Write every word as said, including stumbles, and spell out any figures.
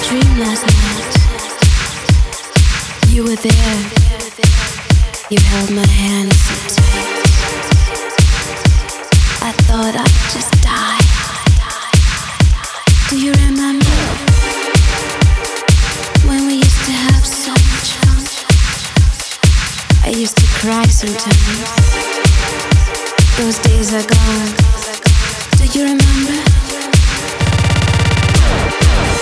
dream last night. You were there. You held my hand so tight. I thought I'd just die. Do you remember when we used to have so much fun? I used to cry sometimes. Those days are gone.